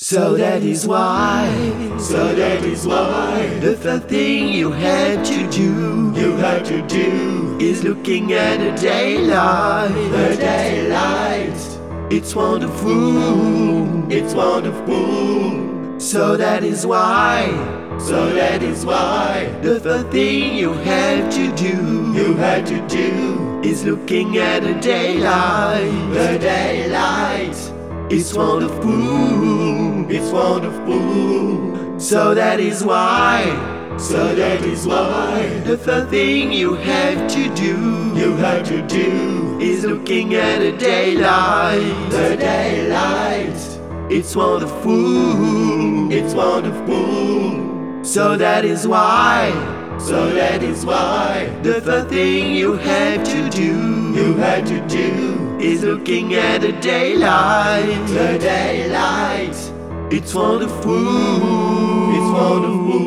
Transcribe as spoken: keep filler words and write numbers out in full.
So that is why, So that is why the first thing you had to do you had to do is looking at the daylight. the daylight. It's wonderful. It's wonderful. So that is why, So that is why the first thing you had to do you had to do is looking at the daylight. the daylight. It's wonderful. It's wonderful. So that is why, So that is why the first thing you have to do you had to do is looking at the daylight. the daylight. It's wonderful. It's wonderful. So that is why, So that is why the first thing you have to do you had to do is looking at the daylight. the daylight. It's wonderful. It's wonderful.